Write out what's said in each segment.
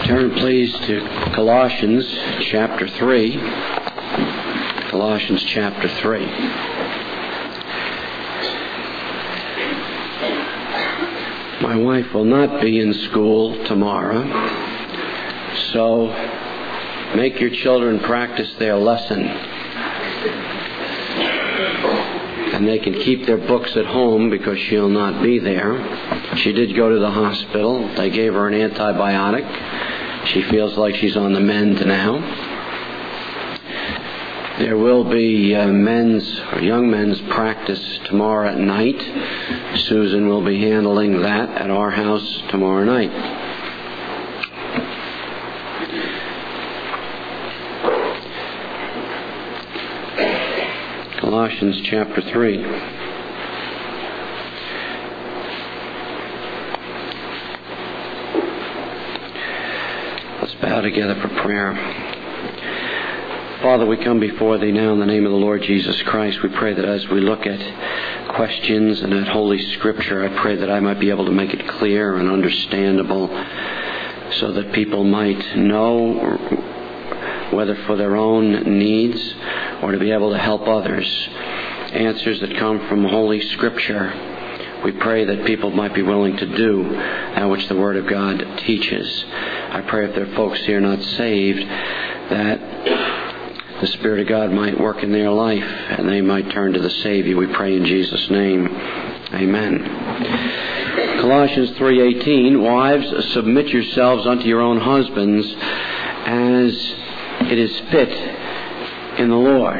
Turn please to Colossians chapter 3. Colossians chapter 3. My wife will not be in school tomorrow, so make your children practice their lesson. And they can keep their books at home because she'll not be there. She did go to the hospital. They gave her an antibiotic. She feels like she's on the mend now. There will be young men's practice tomorrow at night. Susan will be handling that at our house tomorrow night. Colossians chapter 3. Let's bow together for prayer. Father, we come before Thee now in the name of the Lord Jesus Christ. We pray that as we look at questions and at Holy Scripture, I pray that I might be able to make it clear and understandable so that people might know, whether for their own needs or to be able to help others, answers that come from Holy Scripture. We pray that people might be willing to do that which the Word of God teaches. I pray if there are folks here not saved, that the Spirit of God might work in their life and they might turn to the Savior. We pray in Jesus' name. Amen. Colossians 3:18, wives, submit yourselves unto your own husbands as it is fit in the Lord.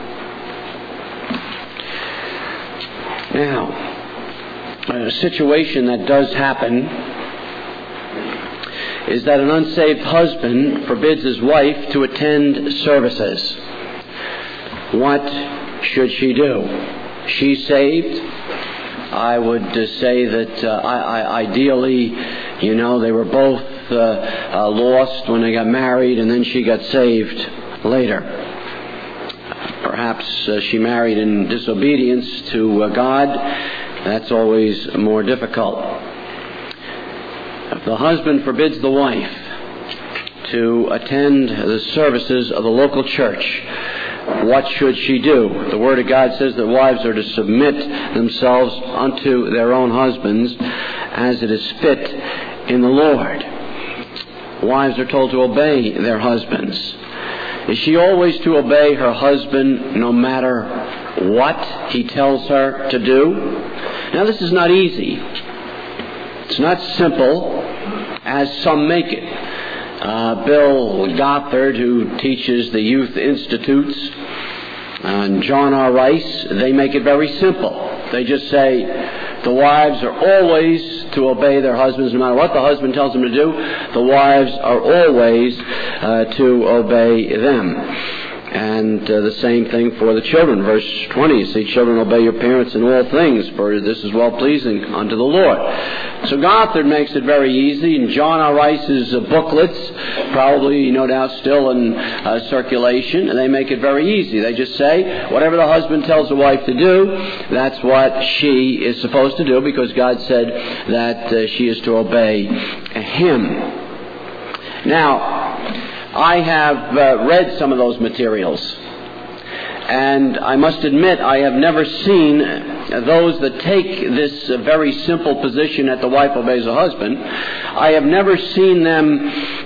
Now, a situation that does happen is that an unsaved husband forbids his wife to attend services. What should she do? She's saved. I would say that ideally, they were both lost when they got married, and then she got saved later. Perhaps she married in disobedience to God. That's always more difficult. If the husband forbids the wife to attend the services of the local church, what should she do? The Word of God says that wives are to submit themselves unto their own husbands as it is fit in the Lord. Wives are told to obey their husbands. Is she always to obey her husband no matter what he tells her to do? Now, this is not easy. It's not simple as some make it. Bill Gothard, who teaches the Youth Institutes, and John R. Rice, they make it very simple. They just say the wives are always to obey their husbands no matter what the husband tells them to do. The wives are always to obey them. And the same thing for the children. Verse 20, you see, children, obey your parents in all things, for this is well-pleasing unto the Lord. So Gothard makes it very easy, and John R. Rice's booklets, probably, no doubt, still in circulation, and they make it very easy. They just say, whatever the husband tells the wife to do, that's what she is supposed to do, because God said that she is to obey him. Now, I have read some of those materials, and I must admit I have never seen those that take this very simple position that the wife obeys the husband. I have never seen them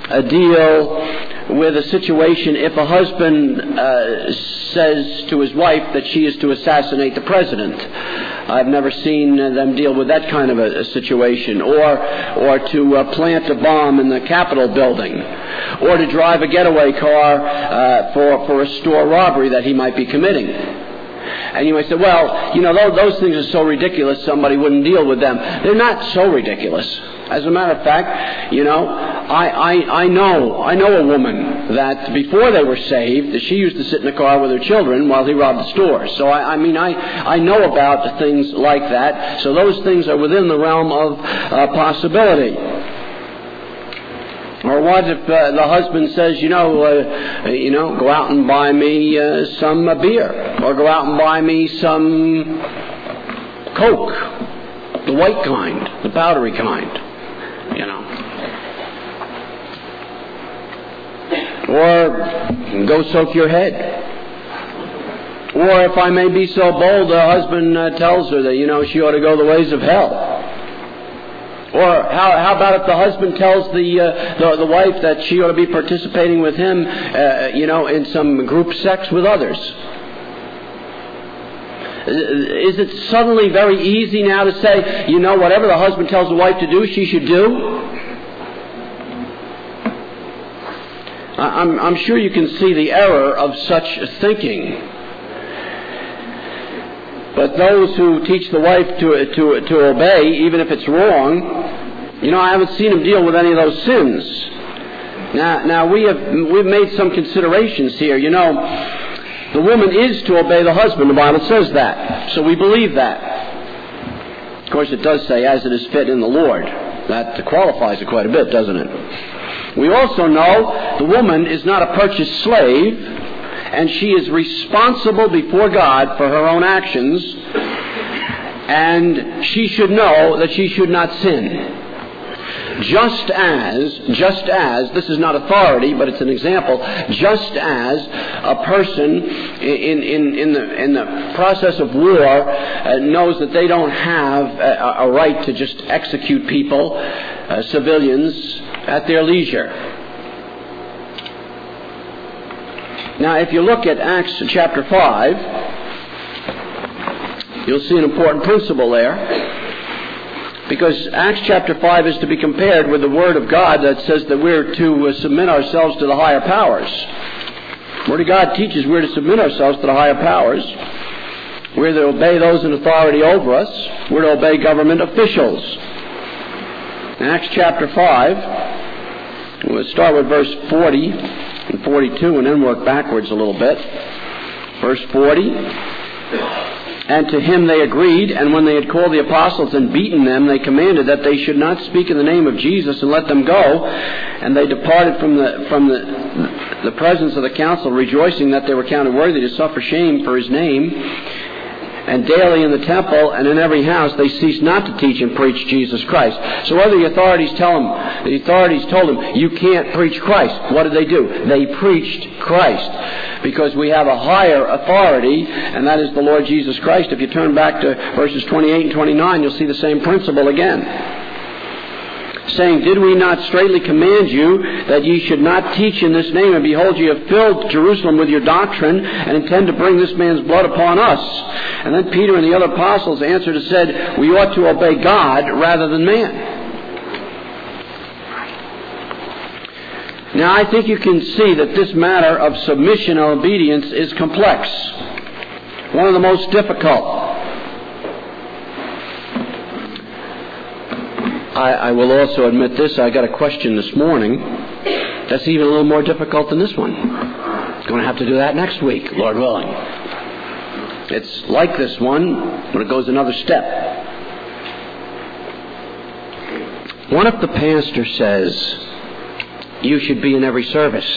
deal with a situation if a husband says to his wife that she is to assassinate the president. I've never seen them deal with that kind of a situation, or to plant a bomb in the Capitol building, or to drive a getaway car for a store robbery that he might be committing. And you might say, well, those things are so ridiculous somebody wouldn't deal with them. They're not so ridiculous. As a matter of fact, I know a woman that before they were saved, that she used to sit in the car with her children while he robbed the store. So I know about things like that. So those things are within the realm of possibility. Or what if the husband says, go out and buy me some beer, or go out and buy me some Coke, the white kind, the powdery kind. Or go soak your head. Or if I may be so bold, the husband tells her that, she ought to go the ways of hell. Or how about if the husband tells the wife that she ought to be participating with him, in some group sex with others? Is it suddenly very easy now to say, whatever the husband tells the wife to do, she should do? I'm sure you can see the error of such thinking. But those who teach the wife to obey, even if it's wrong, I haven't seen them deal with any of those sins. Now we've made some considerations here. The woman is to obey the husband. The Bible says that, so we believe that. Of course, it does say, "As it is fit in the Lord." That qualifies it quite a bit, doesn't it? We also know the woman is not a purchased slave, and she is responsible before God for her own actions, and she should know that she should not sin. Just as, this is not authority, but it's an example, just as a person in the process of war knows that they don't have a right to just execute people, civilians, at their leisure. Now, if you look at Acts chapter 5, you'll see an important principle there. Because Acts chapter 5 is to be compared with the Word of God that says that we're to submit ourselves to the higher powers. The Word of God teaches we're to submit ourselves to the higher powers. We're to obey those in authority over us. We're to obey government officials. In Acts chapter 5, we'll start with verse 40 and 42 and then work backwards a little bit. Verse 40. And to him they agreed, and when they had called the apostles and beaten them, they commanded that they should not speak in the name of Jesus, and let them go. And they departed from the presence of the council, rejoicing that they were counted worthy to suffer shame for his name. And daily in the temple and in every house they ceased not to teach and preach Jesus Christ. So what did the authorities tell them? The authorities told them, you can't preach Christ. What did they do? They preached Christ. Because we have a higher authority, and that is the Lord Jesus Christ. If you turn back to verses 28 and 29, you'll see the same principle again. Saying, did we not straitly command you that ye should not teach in this name? And behold, ye have filled Jerusalem with your doctrine, and intend to bring this man's blood upon us. And then Peter and the other apostles answered and said, we ought to obey God rather than man. Now, I think you can see that this matter of submission and obedience is complex. One of the most difficult. I will also admit this. I got a question this morning that's even a little more difficult than this one. Going to have to do that next week, Lord willing. It's like this one, but it goes another step. What if the pastor says, you should be in every service?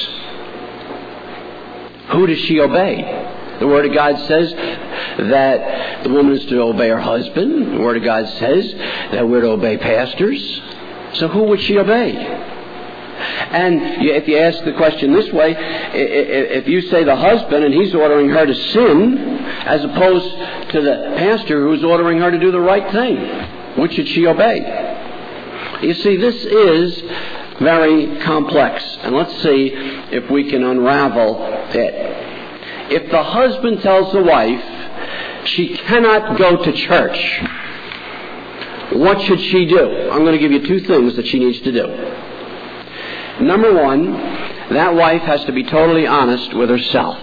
Who does she obey? The Word of God says that the woman is to obey her husband. The Word of God says that we're to obey pastors. So who would she obey? And if you ask the question this way, if you say the husband and he's ordering her to sin, as opposed to the pastor who's ordering her to do the right thing, which should she obey? You see, this is very complex. And let's see if we can unravel it. If the husband tells the wife she cannot go to church, what should she do? I'm going to give you two things that she needs to do. Number one, that wife has to be totally honest with herself.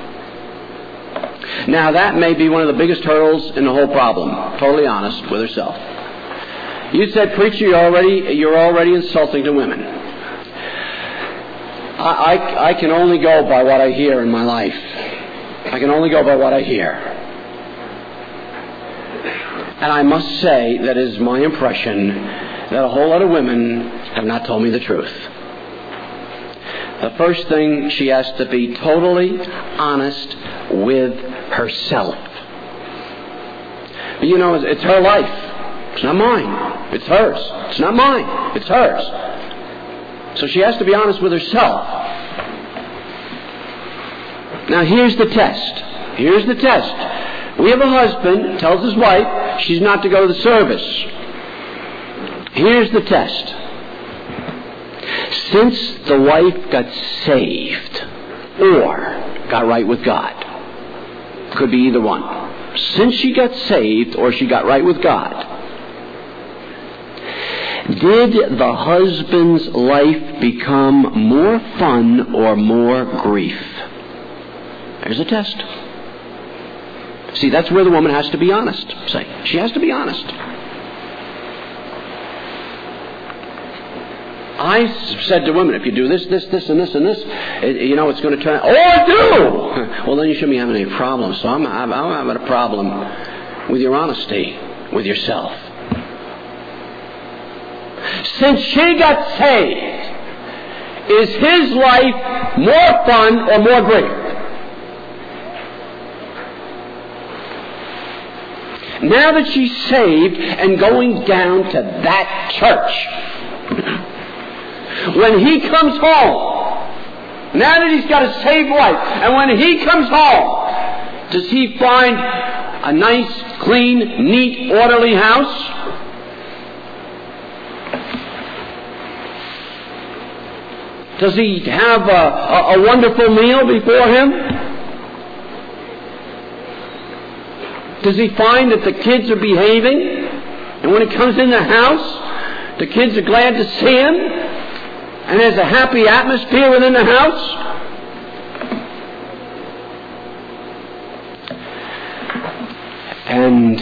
Now, that may be one of the biggest hurdles in the whole problem. Totally honest with herself. You said, preacher, you're already insulting to women. I can only go by what I hear in my life. I can only go by what I hear. And I must say that it is my impression that a whole lot of women have not told me the truth. The first thing, she has to be totally honest with herself. But it's her life. It's not mine. It's hers. It's not mine. It's hers. So she has to be honest with herself. Now here's the test. Here's the test. We have a husband tells his wife she's not to go to the service. Here's the test. Since the wife got saved or got right with God, could be either one. Since she got saved or she got right with God, did the husband's life become more fun or more grief? There's a test. See, that's where the woman has to be honest. Say, she has to be honest. I said to women, if you do this, this, this, and this, and this, it's going to turn out. Oh, I do! Well, then you shouldn't be having any problems. So I'm having a problem with your honesty with yourself. Since she got saved, is his life more fun or more grief? Now that she's saved and going down to that church, when he comes home, now that he's got a saved wife, and when he comes home, does he find a nice, clean, neat, orderly house? Does he have a wonderful meal before him? Does he find that the kids are behaving? And when he comes in the house, the kids are glad to see him? And there's a happy atmosphere within the house? And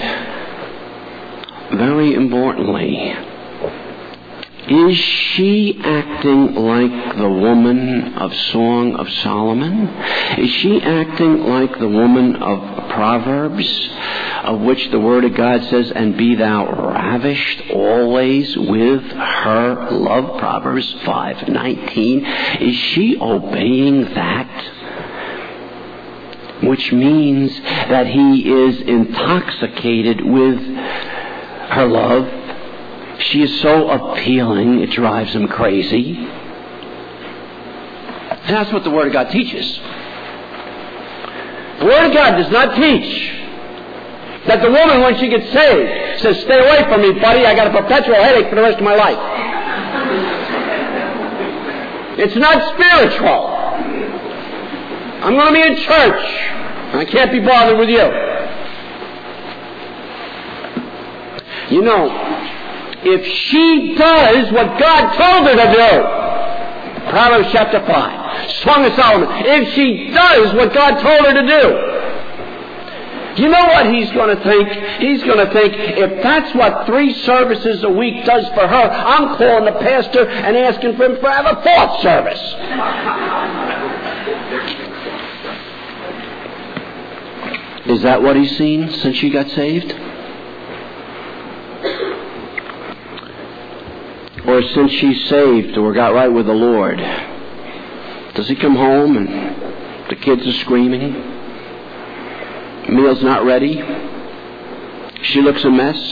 very importantly, is she acting like the woman of Song of Solomon? Is she acting like the woman of Proverbs, of which the Word of God says, and be thou ravished always with her love? Proverbs 5:19. Is she obeying that? Which means that he is intoxicated with her love. She is so appealing, it drives him crazy. And that's what the Word of God teaches. The Word of God does not teach that the woman, when she gets saved, says, stay away from me, buddy, I got a perpetual headache for the rest of my life. It's not spiritual. I'm going to be in church. I can't be bothered with you. You know, if she does what God told her to do, Proverbs chapter 5, Song of Solomon, if she does what God told her to do, you know what he's going to think? He's going to think, if that's what 3 services a week does for her, I'm calling the pastor and asking for him to have a 4th service. Is that what he's seen since she got saved? Or since she's saved or got right with the Lord, does he come home and the kids are screaming? Meal's not ready. She looks a mess.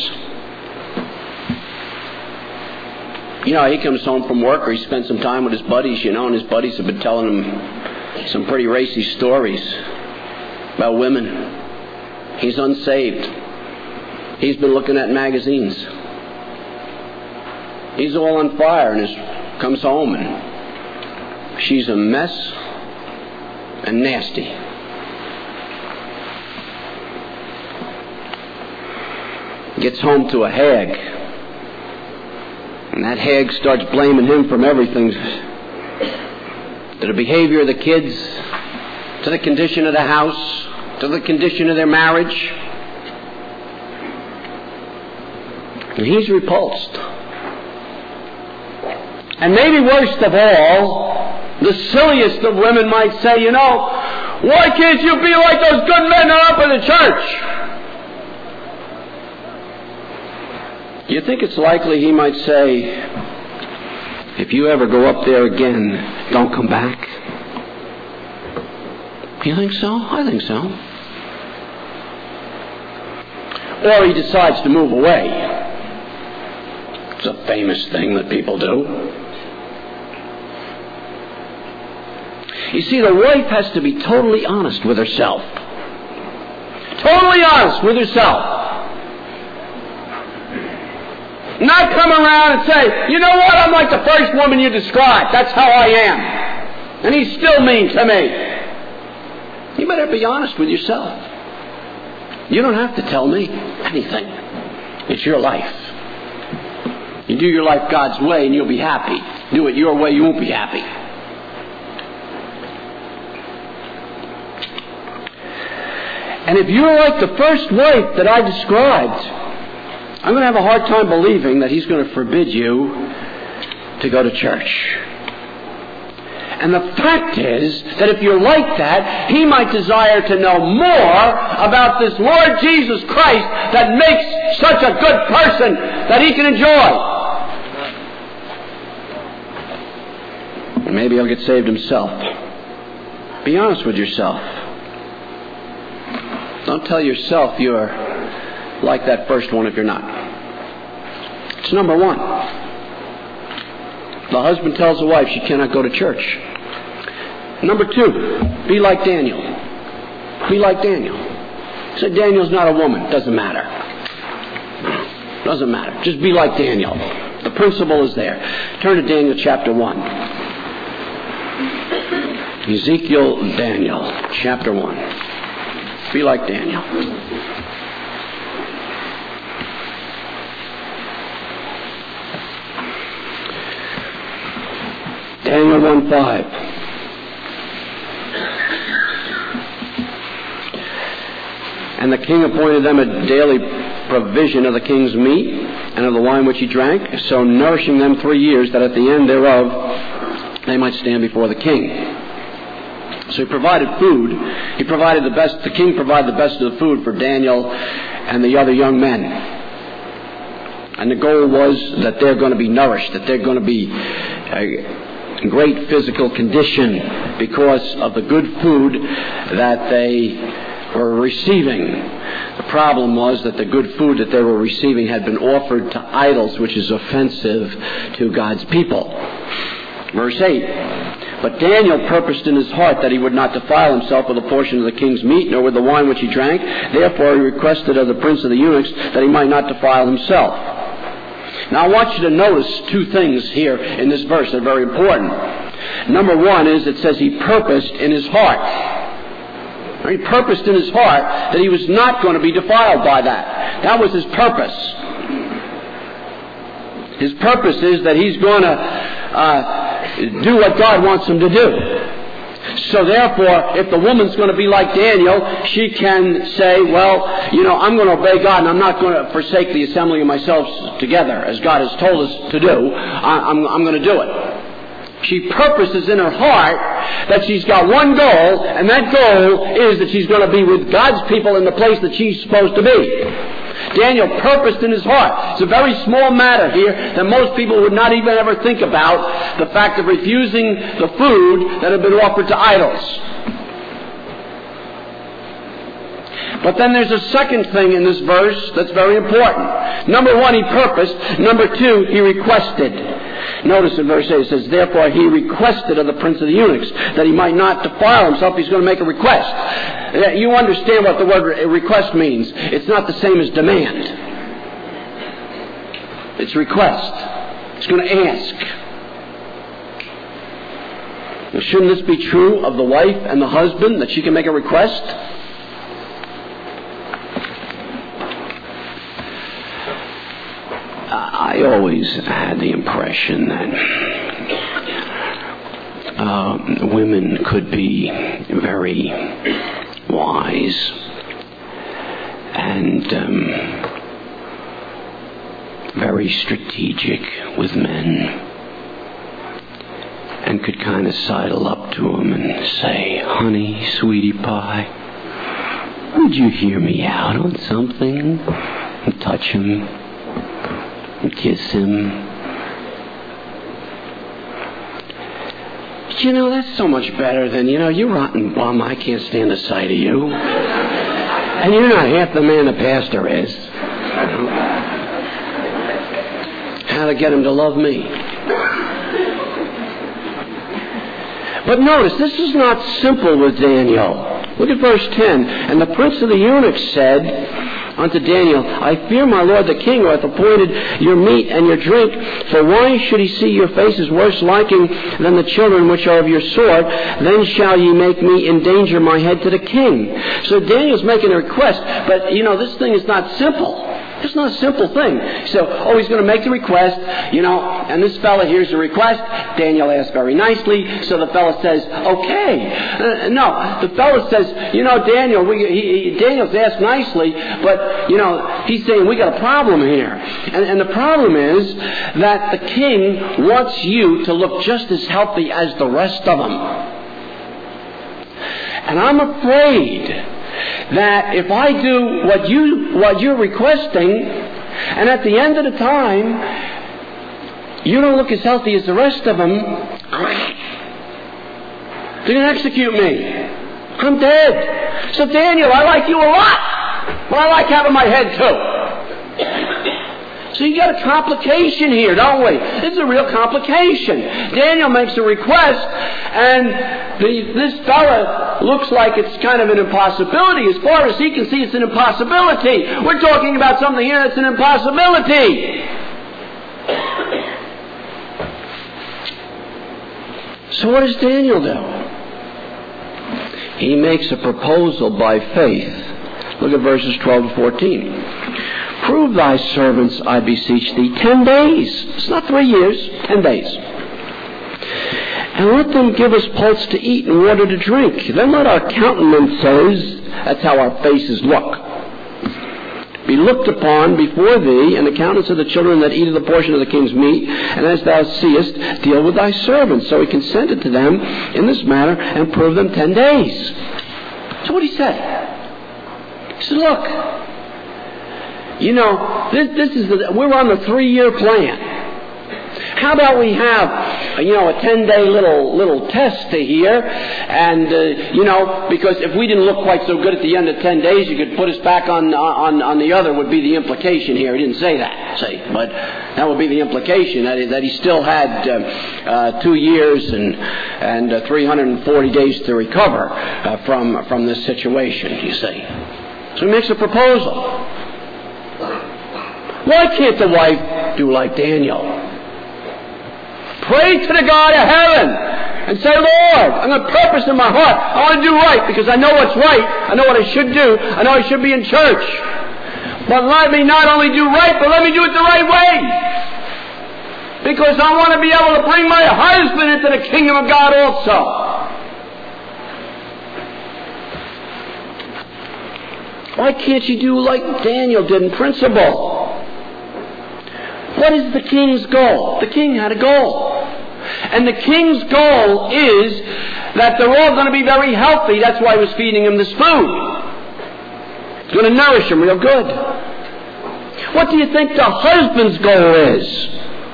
You know, he comes home from work or he spent some time with his buddies, and his buddies have been telling him some pretty racy stories about women. He's unsaved. He's been looking at magazines. He's all on fire and comes home and she's a mess and nasty. Gets home to a hag. And that hag starts blaming him from everything. To the behavior of the kids, to the condition of the house, to the condition of their marriage. And he's repulsed. And maybe worst of all, the silliest of women might say, why can't you be like those good men that are up in the church? You think it's likely he might say, if you ever go up there again, don't come back? You think so? I think so. Or he decides to move away. It's a famous thing that people do. You see, the wife has to be totally honest with herself. Totally honest with herself. Not come around and say, you know what, I'm like the first woman you described. That's how I am. And he's still mean to me. You better be honest with yourself. You don't have to tell me anything. It's your life. You do your life God's way and you'll be happy. Do it your way, you won't be happy. And if you're like the first wife that I described, I'm going to have a hard time believing that he's going to forbid you to go to church. And the fact is that if you're like that, he might desire to know more about this Lord Jesus Christ that makes such a good person that he can enjoy. And maybe he'll get saved himself. Be honest with yourself. Don't tell yourself you're like that first one if you're not. It's number one. The husband tells the wife she cannot go to church. Number two, be like Daniel. Be like Daniel. Say Daniel's not a woman. Doesn't matter. Doesn't matter. Just be like Daniel. The principle is there. Turn to Daniel chapter 1. Ezekiel, Daniel, chapter 1. Be like Daniel. Daniel 1:5. And the king appointed them a daily provision of the king's meat and of the wine which he drank, so nourishing them 3 years, that at the end thereof they might stand before the king. So he provided food. He provided the best. The king provided the best of the food for Daniel and the other young men. And the goal was that they're going to be nourished, that they're going to be in great physical condition because of the good food that they were receiving. The problem was that the good food that they were receiving had been offered to idols, which is offensive to God's people. Verse 8. But Daniel purposed in his heart that he would not defile himself with a portion of the king's meat, nor with the wine which he drank. Therefore he requested of the prince of the eunuchs that he might not defile himself. Now I want you to notice two things here in this verse that are very important. Number one is it says he purposed in his heart. He purposed in his heart that he was not going to be defiled by that. That was his purpose. His purpose is that he's going to do what God wants him to do. So therefore, if the woman's going to be like Daniel, she can say, well, I'm going to obey God and I'm not going to forsake the assembling of myself together as God has told us to do. I'm going to do it. She purposes in her heart that she's got one goal, and that goal is that she's going to be with God's people in the place that she's supposed to be. Daniel purposed in his heart. It's a very small matter here that most people would not even ever think about, the fact of refusing the food that had been offered to idols. But then there's a second thing in this verse that's very important. Number one, he purposed. Number two, he requested. Notice in verse 8 it says, therefore he requested of the prince of the eunuchs that he might not defile himself. He's going to make a request. You understand what the word request means. It's not the same as demand. It's request. It's going to ask. Now, shouldn't this be true of the wife and the husband, that she can make a request? I always had the impression that women could be very wise and very strategic with men, and could kind of sidle up to them and say, honey, sweetie pie, would you hear me out on something? And touch him and kiss him. But that's so much better than, you rotten bum, I can't stand the sight of you. And you're not half the man the pastor is. How to get him to love me. But notice, this is not simple with Daniel. Look at verse 10. And the prince of the eunuchs said unto Daniel, I fear my lord the king, who hath appointed your meat and your drink. For why should he see your faces worse liking than the children which are of your sword? Then shall ye make me endanger my head to the king. So Daniel's making a request, but this thing is not simple. It's not a simple thing. So, he's going to make the request, and this fellow hears the request. Daniel asks very nicely, so the fellow says, okay. No, the fellow says, Daniel, Daniel's asked nicely, but, he's saying, we got a problem here. And the problem is that the king wants you to look just as healthy as the rest of them. And I'm afraid that if I do what you're requesting, and at the end of the time you don't look as healthy as the rest of them, they're going to execute me. I'm dead. So Daniel, I like you a lot, but I like having my head too. So you got a complication here, don't we? This is a real complication. Daniel makes a request, and this fella looks like it's kind of an impossibility. As far as he can see, it's an impossibility. We're talking about something here that's an impossibility. So what does Daniel do? He makes a proposal by faith. Look at verses 12 to 14. Prove thy servants, I beseech thee, 10 days. It's not 3 years, 10 days. And let them give us pulse to eat and water to drink. Then let our countenances, that's how our faces look, be looked upon before thee, and the countenance of the children that eat of the portion of the king's meat. And as thou seest, deal with thy servants. So he consented to them in this matter and proved them 10 days. So what did he say? He said, look, this is we're on the 3-year plan. How about we have, a 10-day little test here, and because if we didn't look quite so good at the end of 10 days, you could put us back on the other. Would be the implication here. He didn't say that, but that would be the implication that he still had 2 years and 340 days to recover from this situation. You see, so he makes a proposal. Why can't the wife do like Daniel? Pray to the God of heaven and say, Lord, I'm going to purpose in my heart. I want to do right because I know what's right. I know what I should do. I know I should be in church. But let me not only do right, but let me do it the right way. Because I want to be able to bring my husband into the kingdom of God also. Why can't you do like Daniel did in principle? What is the king's goal? The king had a goal. And the king's goal is that they're all going to be very healthy. That's why he was feeding them this food. It's going to nourish them real good. What do you think the husband's goal is?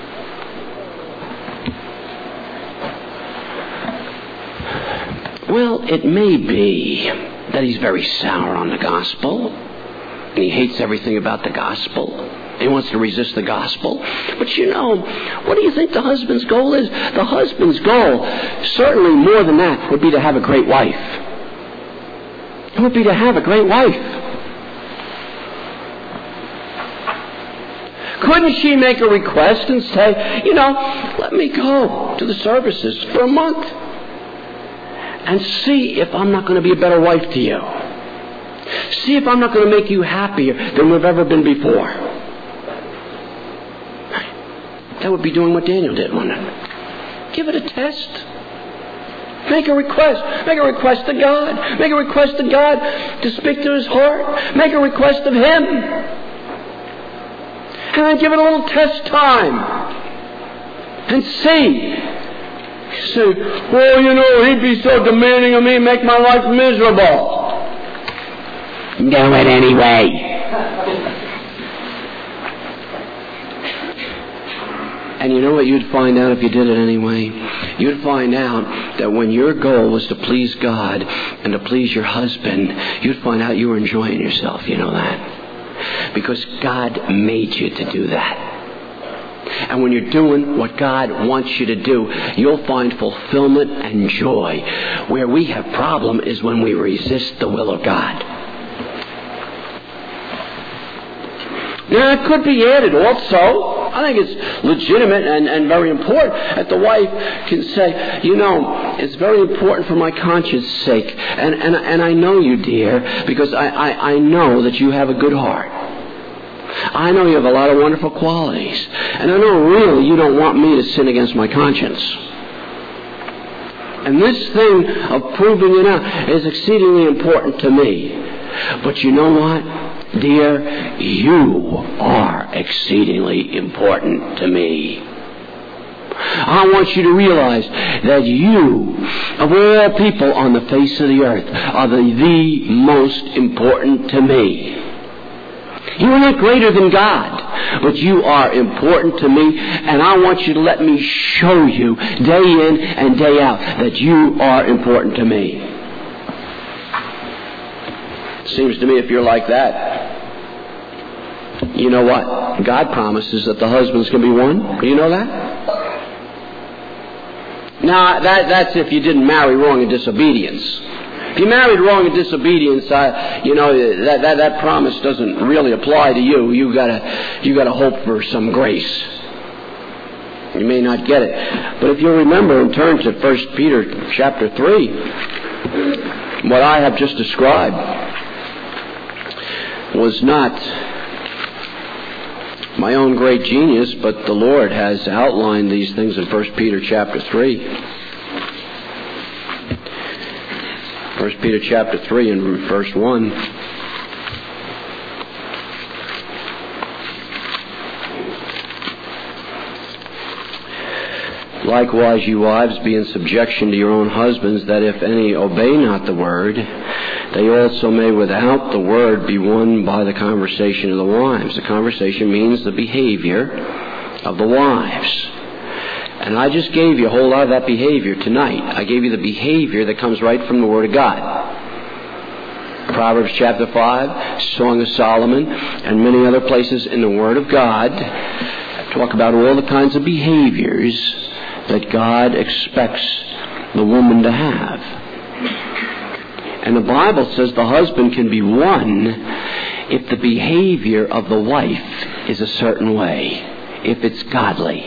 Well, it may be that he's very sour on the gospel, and he hates everything about the gospel. He wants to resist the gospel. But what do you think the husband's goal is? The husband's goal, certainly more than that, would be to have a great wife. It would be to have a great wife. Couldn't she make a request and say, let me go to the services for a month and see if I'm not going to be a better wife to you. See if I'm not going to make you happier than we've ever been before. That would be doing what Daniel did, wouldn't it? Give it a test. Make a request. Make a request to God. Make a request to God to speak to his heart. Make a request of him. And then give it a little test time. And see. Say, well, he'd be so demanding of me and make my life miserable. Do it anyway. And you know what you'd find out if you did it anyway? You'd find out that when your goal was to please God and to please your husband, you'd find out you were enjoying yourself. You know that? Because God made you to do that. And when you're doing what God wants you to do, you'll find fulfillment and joy. Where we have problem is when we resist the will of God. Now, it could be added also. I think it's legitimate and very important that the wife can say, it's very important for my conscience sake. And I know you, dear, because I know that you have a good heart. I know you have a lot of wonderful qualities. And I know really you don't want me to sin against my conscience. And this thing of proving it out is exceedingly important to me. But you know what? Dear, you are exceedingly important to me. I want you to realize that you, of all people on the face of the earth, are the most important to me. You are not greater than God, but you are important to me, and I want you to let me show you day in and day out that you are important to me. Seems to me if you're like that, you know what? God promises that the husband's going to be one. Do you know that? Now, that's if you didn't marry wrong in disobedience. If you married wrong in disobedience, that promise doesn't really apply to you. You gotta hope for some grace. You may not get it, but if you remember and turn to 1 Peter chapter 3, what I have just described was not my own great genius, but the Lord has outlined these things in 1 Peter chapter 3. 1 Peter chapter 3 and verse 1. Likewise, you wives, be in subjection to your own husbands, that if any obey not the word, they also may without the word be won by the conversation of the wives. The conversation means the behavior of the wives. And I just gave you a whole lot of that behavior tonight. I gave you the behavior that comes right from the Word of God. Proverbs chapter 5, Song of Solomon, and many other places in the Word of God talk about all the kinds of behaviors that God expects the woman to have. And the Bible says the husband can be won if the behavior of the wife is a certain way, if it's godly.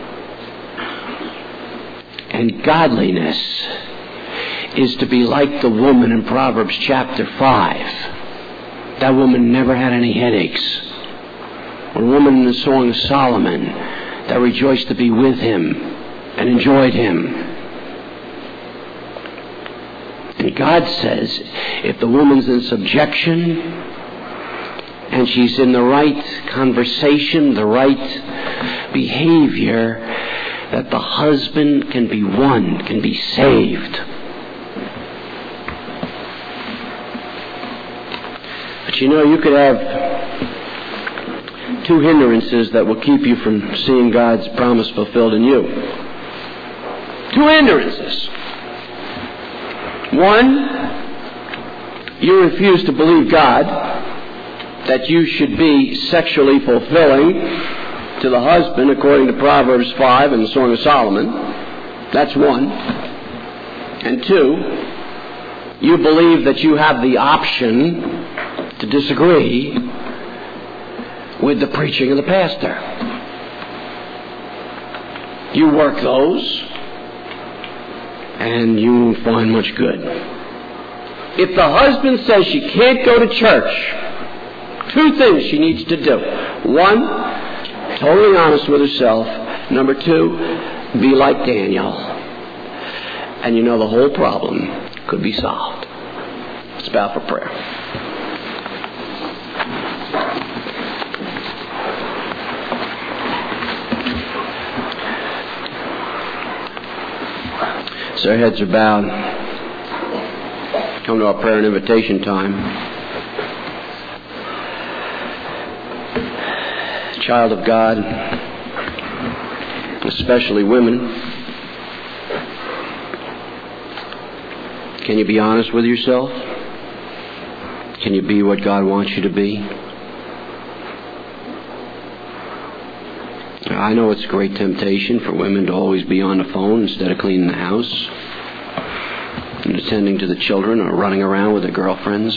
And godliness is to be like the woman in Proverbs chapter 5. That woman never had any headaches. Or a woman in the Song of Solomon that rejoiced to be with him and enjoyed him. And God says, if the woman's in subjection and she's in the right conversation, the right behavior, that the husband can be won, can be saved. But you could have two hindrances that will keep you from seeing God's promise fulfilled in you. Two hindrances. One, you refuse to believe God that you should be sexually fulfilling to the husband according to Proverbs 5 and the Song of Solomon. That's one. And two, you believe that you have the option to disagree with the preaching of the pastor. You work those and you won't find much good. If the husband says she can't go to church, two things she needs to do. One, totally honest with herself. Number two, be like Daniel. And the whole problem could be solved. Let's bow for prayer. So our heads are bowed. Come to our prayer and invitation time. Child of God, especially women, can you be honest with yourself? Can you be what God wants you to be? I know it's a great temptation for women to always be on the phone instead of cleaning the house and attending to the children or running around with their girlfriends.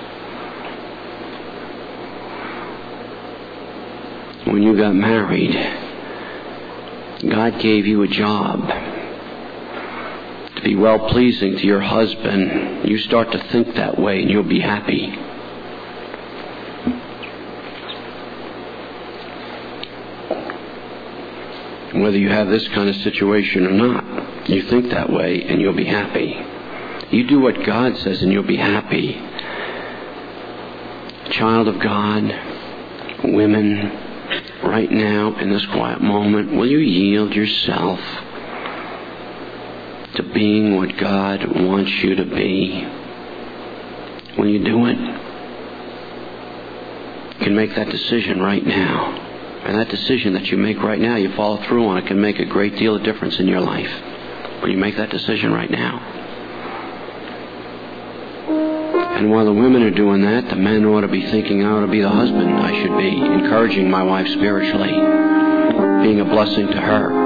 When you got married, God gave you a job to be well-pleasing to your husband. You start to think that way and you'll be happy. Whether you have this kind of situation or not, you think that way and you'll be happy. You do what God says and you'll be happy. Child of God, women, right now in this quiet moment, will you yield yourself to being what God wants you to be? Will you do it? You can make that decision right now. And that decision that you make right now, you follow through on, it can make a great deal of difference in your life. Will you make that decision right now? And while the women are doing that, the men ought to be thinking, I ought to be the husband I should be, encouraging my wife spiritually, being a blessing to her.